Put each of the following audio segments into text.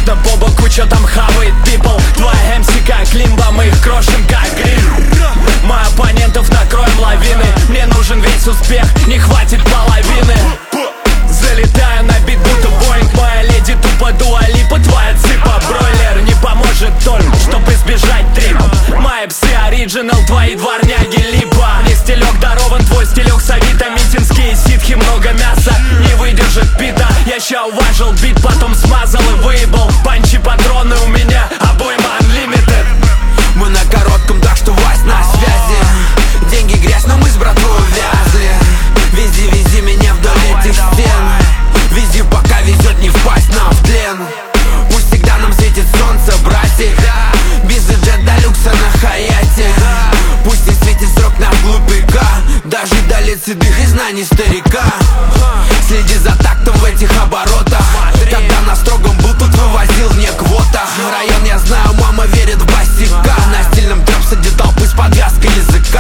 Окна по боку, чё там хавает people. Твоя MC как лимба, мы их крошим как гриль. Мы оппонентов накроем лавины. Мне нужен весь успех, не хватит половины. Залетаю на бит, будто Боинг. Моя леди тупо Дуа-Липа, твоя цыпа бройлер. Не поможет только, чтоб избежать трипов. Мои псы оригинал, твои дворняги липа. Мне стилек дарован, твой стилек с авито. Митинские ситхи, много мяса, не выдержит пита. Я ща уважил бит, потом смазал и выебал. Панчи, патроны у меня, обойма unlimited. Мы на коротком, так что Вась на связи. Деньги грязь, но мы с братвой увязли. Вези, вези меня вдоль этих стен. Вези, пока везет, не впасть нам в плен. Пусть всегда нам светит солнце, братик. Бизнес-джет до люкса на Хаяте. Пусть не светит срок на глупика. Даже до лет седых и знаний старика. Следи за тактом в этих оборотах. Когда на строгом был, тут вывозил вне квота. Район я знаю, мама верит в басика. На стильном трэп среди толпы с подвязкой языка.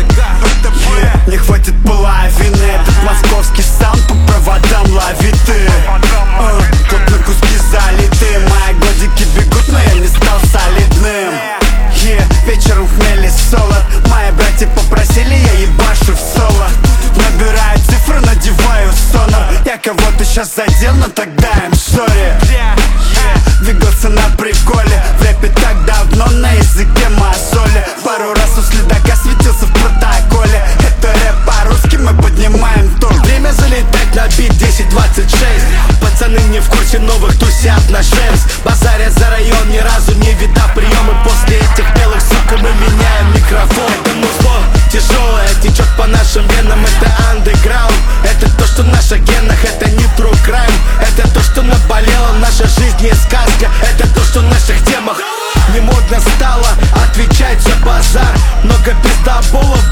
Не хватит половины. Этот московский саунд по проводам лови ты. Тут на куски залиты. Мои годики бегут, но я не стал солидным. Вечером хмели солод. Мои братья попросили, я ебашу в соло. Набираю цифры, надеваю сонор. Я кого-то сейчас задел, но тогда им сори. Двигался на приколе. В рэпе так давно, на языке мозоли. Пару раз у следака светился в протоколе. Это рэп по-русски, мы поднимаем тон. Время залетать на бит 10-26. Пацаны не в курсе, новых тусят на шерсть. Базарят за район, ни разу не видав приемы. После этих белых, сука, мы меняем микрофон. Это музло тяжелое, течет по нашим венам. Это андеграунд, это то, что в наших генах. Это не true crime, это то, что наболело. Наша жизнь не сказка, это то, что в наших темах. Не модно стало отвечать за базар. Много пиздоболов